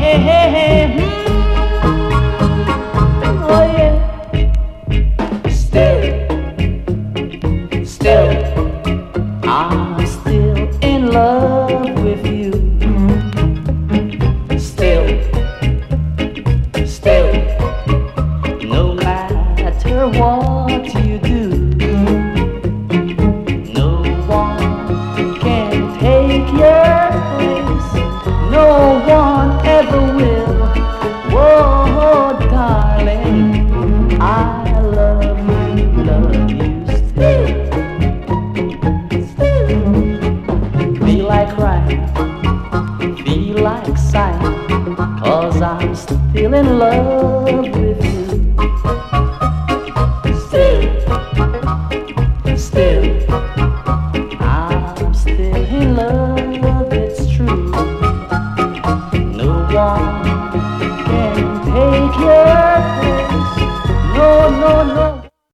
Oh yeah. Still, I'm still in love with you. Still, no matter what you do, no one can take your place. No one ever will. Whoa, darling, I love you still. Feel like crying, feel like sighing, 'cause I'm still in love with you. Still, I'm still in love, it's true. No one can take your